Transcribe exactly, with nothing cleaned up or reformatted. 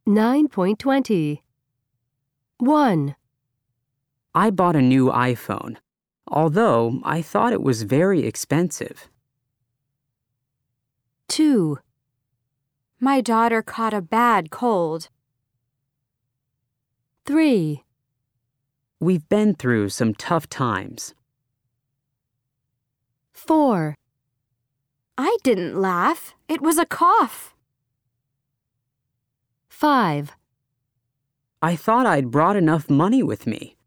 nine point two zero. one. I bought a new iPhone, although I thought it was very expensive. two. My daughter caught a bad cold. three. We've been through some tough times. four. I didn't laugh. It was a cough. five. I thought I'd brought enough money with me.